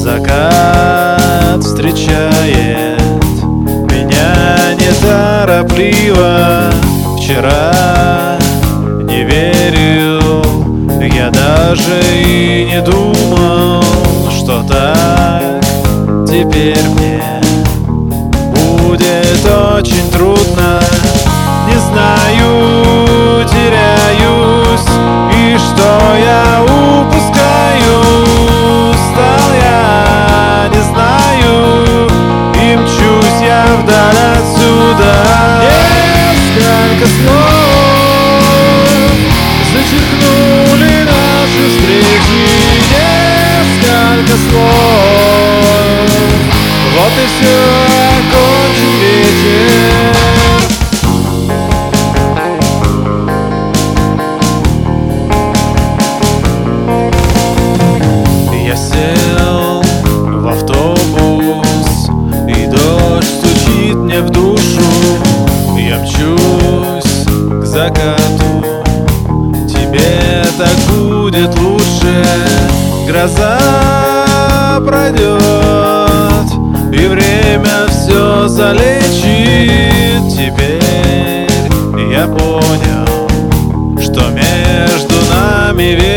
закат встречает меня неторопливо. Вчера не верил, я даже и не думал, что так теперь мне будет очень трудно. Не знаю, теряюсь, и что я упускаю. Стал я, не знаю, и мчусь я вдаль отсюда. Несколько слов зачеркнули наши встречи. Несколько слов, вот и все, окончен вечер. Я сел в автобус, и дождь стучит мне в душу. Я мчусь к закату, тебе так будет лучше. Гроза пройдет, и время все залечит. Теперь я понял, что между нами